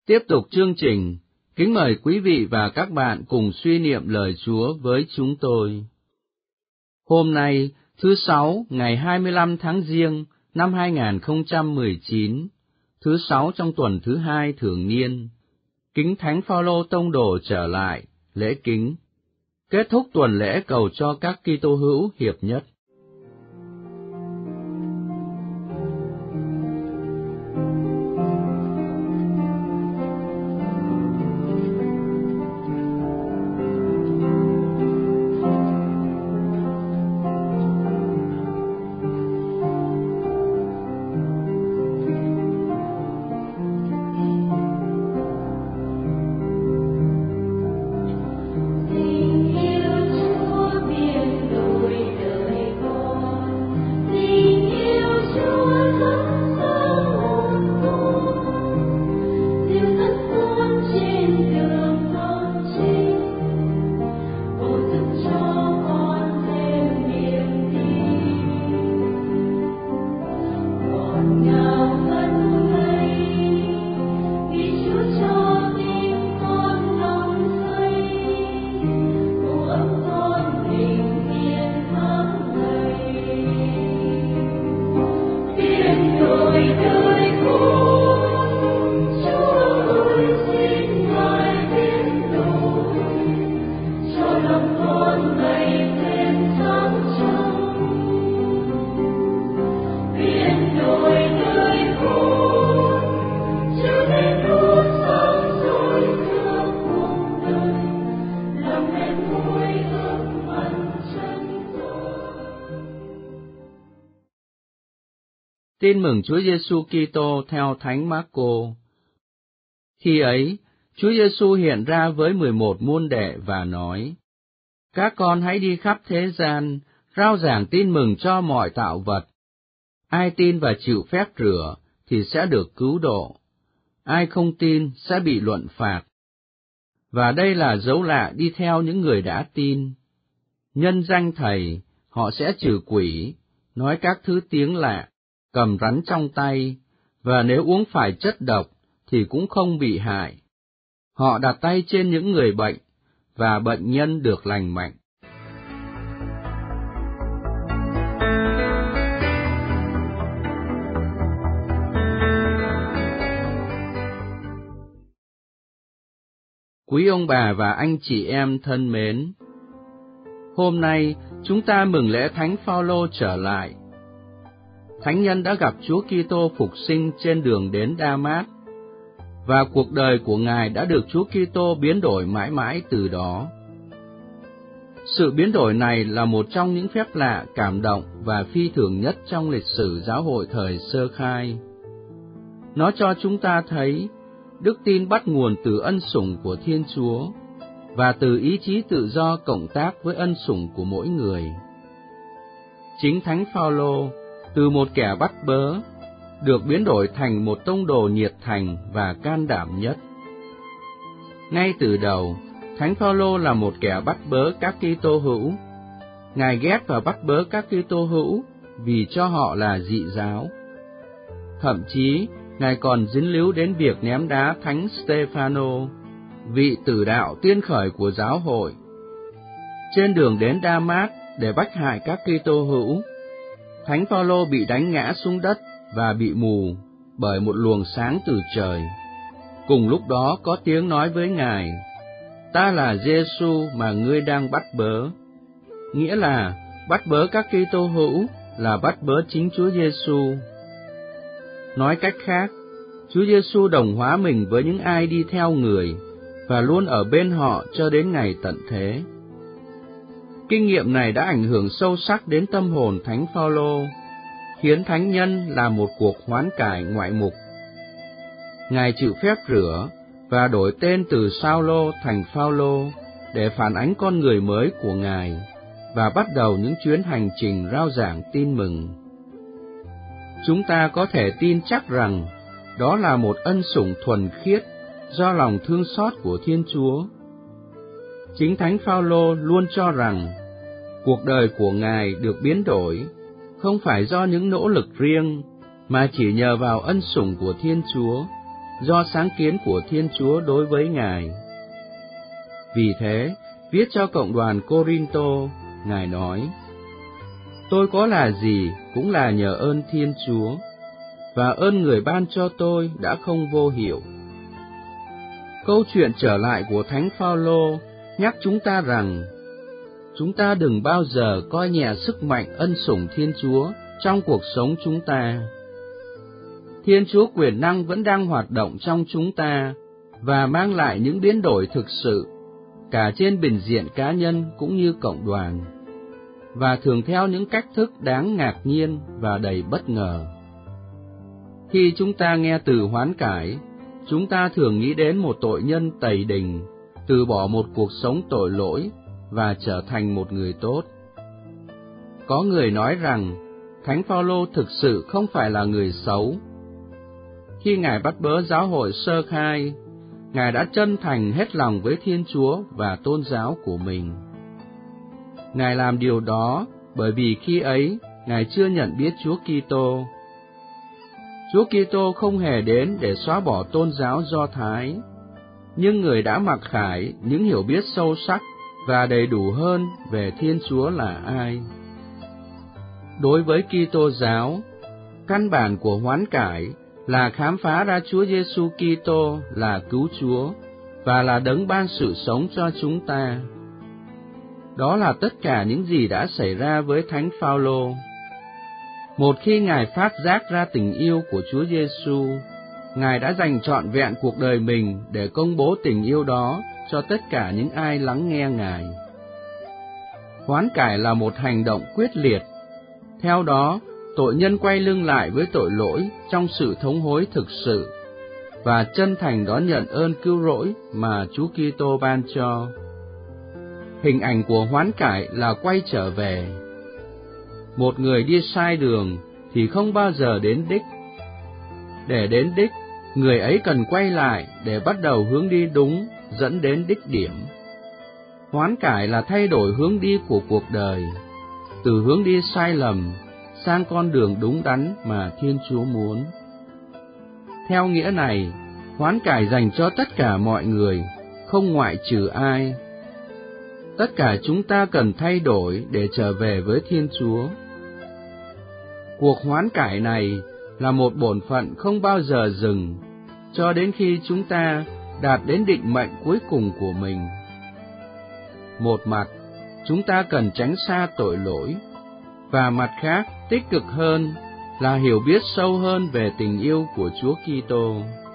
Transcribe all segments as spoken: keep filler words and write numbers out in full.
Tiếp tục chương trình, kính mời quý vị và các bạn cùng suy niệm lời Chúa với chúng tôi. Hôm nay, thứ Sáu, ngày hai mươi lăm tháng Giêng, năm hai nghìn không trăm mười chín, thứ Sáu trong tuần thứ hai thường niên, kính Thánh Phaolô tông đồ trở lại, lễ kính, kết thúc tuần lễ cầu cho các Kitô hữu hiệp nhất. Tin mừng Chúa Giêsu Kitô theo Thánh Mác-cô. Khi ấy, Chúa Giêsu hiện ra với mười một môn đệ và nói: Các con hãy đi khắp thế gian, rao giảng tin mừng cho mọi tạo vật. Ai tin và chịu phép rửa thì sẽ được cứu độ. Ai không tin sẽ bị luận phạt. Và đây là dấu lạ đi theo những người đã tin. Nhân danh Thầy, họ sẽ trừ quỷ, nói các thứ tiếng lạ, cầm rắn trong tay, và nếu uống phải chất độc thì cũng không bị hại. Họ đặt tay trên những người bệnh, và bệnh nhân được lành mạnh. Quý ông bà và anh chị em thân mến, hôm nay chúng ta mừng lễ Thánh Phaolô trở lại. Thánh nhân đã gặp Chúa Kitô phục sinh trên đường đến Đa-mát, và cuộc đời của Ngài đã được Chúa Kitô biến đổi mãi mãi từ đó. Sự biến đổi này là một trong những phép lạ cảm động và phi thường nhất trong lịch sử giáo hội thời sơ khai. Nó cho chúng ta thấy đức tin bắt nguồn từ ân sủng của Thiên Chúa và từ ý chí tự do cộng tác với ân sủng của mỗi người. Chính Thánh Phaolô, từ một kẻ bắt bớ, được biến đổi thành một tông đồ nhiệt thành và can đảm nhất. Ngay từ đầu, Thánh Phaolô là một kẻ bắt bớ các Kitô hữu. Ngài ghét và bắt bớ các Kitô hữu vì cho họ là dị giáo. Thậm chí, Ngài còn dính líu đến việc ném đá Thánh Stê-pha-nô, vị tử đạo tiên khởi của giáo hội. Trên đường đến Đa-mát để bách hại các Kitô hữu, Thánh Phaolô bị đánh ngã xuống đất và bị mù bởi một luồng sáng từ trời. Cùng lúc đó có tiếng nói với Ngài: Ta là Giêsu mà ngươi đang bắt bớ. Nghĩa là bắt bớ các Kitô hữu là bắt bớ chính Chúa Giêsu. Nói cách khác, Chúa Giêsu đồng hóa mình với những ai đi theo Người và luôn ở bên họ cho đến ngày tận thế. Kinh nghiệm này đã ảnh hưởng sâu sắc đến tâm hồn Thánh Phaolô, khiến thánh nhân làm một cuộc hoán cải ngoại mục. Ngài chịu phép rửa và đổi tên từ Sao-lô thành Phaolô để phản ánh con người mới của Ngài và bắt đầu những chuyến hành trình rao giảng tin mừng. Chúng ta có thể tin chắc rằng đó là một ân sủng thuần khiết do lòng thương xót của Thiên Chúa. Chính Thánh Phaolô luôn cho rằng cuộc đời của Ngài được biến đổi không phải do những nỗ lực riêng, mà chỉ nhờ vào ân sủng của Thiên Chúa, do sáng kiến của Thiên Chúa đối với Ngài. Vì thế, viết cho cộng đoàn Cô-rin-tô, Ngài nói: Tôi có là gì cũng là nhờ ơn Thiên Chúa, và ơn người ban cho tôi đã không vô hiệu. Câu chuyện trở lại của Thánh Phao-lô nhắc chúng ta rằng chúng ta đừng bao giờ coi nhẹ sức mạnh ân sủng Thiên Chúa trong cuộc sống chúng ta. Thiên Chúa quyền năng vẫn đang hoạt động trong chúng ta và mang lại những biến đổi thực sự, cả trên bình diện cá nhân cũng như cộng đoàn, và thường theo những cách thức đáng ngạc nhiên và đầy bất ngờ. Khi chúng ta nghe từ hoán cải, chúng ta thường nghĩ đến một tội nhân tẩy đình, từ bỏ một cuộc sống tội lỗi và trở thành một người tốt. Có người nói rằng Thánh Phao-lô thực sự không phải là người xấu. Khi Ngài bắt bớ giáo hội sơ khai, Ngài đã chân thành hết lòng với Thiên Chúa và tôn giáo của mình. Ngài làm điều đó bởi vì khi ấy Ngài chưa nhận biết Chúa Kitô. Chúa Kitô không hề đến để xóa bỏ tôn giáo Do Thái, nhưng Người đã mặc khải những hiểu biết sâu sắc và đầy đủ hơn về Thiên Chúa là ai. Đối với Kitô giáo, căn bản của hoán cải là khám phá ra Chúa Giêsu Kitô là cứu Chúa và là đấng ban sự sống cho chúng ta. Đó là tất cả những gì đã xảy ra với Thánh Phao-lô. Một khi Ngài phát giác ra tình yêu của Chúa Giêsu, Ngài đã dành trọn vẹn cuộc đời mình để công bố tình yêu đó cho tất cả những ai lắng nghe Ngài. Hoán cải là một hành động quyết liệt. Theo đó, tội nhân quay lưng lại với tội lỗi trong sự thống hối thực sự và chân thành đón nhận ơn cứu rỗi mà Chúa Kitô ban cho. Hình ảnh của hoán cải là quay trở về. Một người đi sai đường thì không bao giờ đến đích. Để đến đích, người ấy cần quay lại để bắt đầu hướng đi đúng, dẫn đến đích điểm. Hoán cải là thay đổi hướng đi của cuộc đời, từ hướng đi sai lầm sang con đường đúng đắn mà Thiên Chúa muốn. Theo nghĩa này, hoán cải dành cho tất cả mọi người, không ngoại trừ ai. Tất cả chúng ta cần thay đổi để trở về với Thiên Chúa. Cuộc hoán cải này là một bổn phận không bao giờ dừng, cho đến khi chúng ta đạt đến định mệnh cuối cùng của mình. Một mặt, chúng ta cần tránh xa tội lỗi, và mặt khác, tích cực hơn là hiểu biết sâu hơn về tình yêu của Chúa Kitô.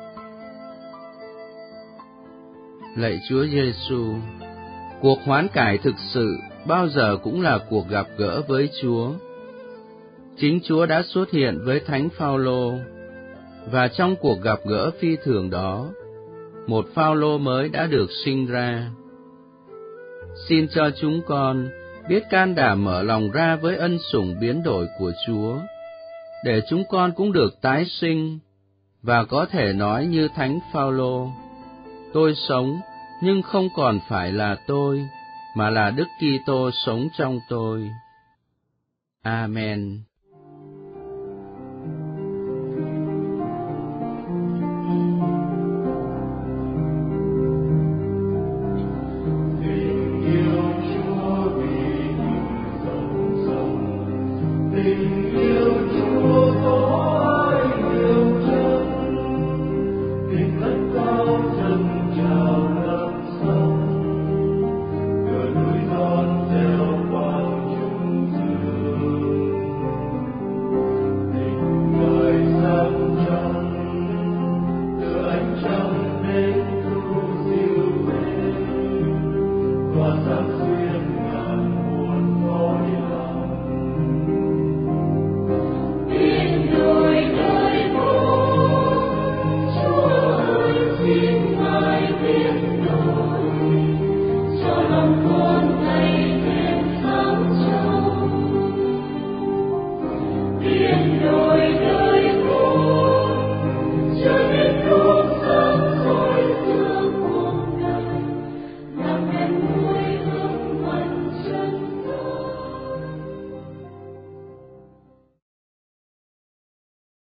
Lạy Chúa Giêsu, cuộc hoán cải thực sự bao giờ cũng là cuộc gặp gỡ với Chúa. Chính Chúa đã xuất hiện với Thánh Phao-lô, và trong cuộc gặp gỡ phi thường đó, một Phao-lô mới đã được sinh ra. Xin cho chúng con biết can đảm mở lòng ra với ân sủng biến đổi của Chúa, để chúng con cũng được tái sinh, và có thể nói như Thánh Phao-lô: Tôi sống, nhưng không còn phải là tôi, mà là Đức Kitô sống trong tôi. Amen. Tình yêu Chúa có ai yêu chân, tình ân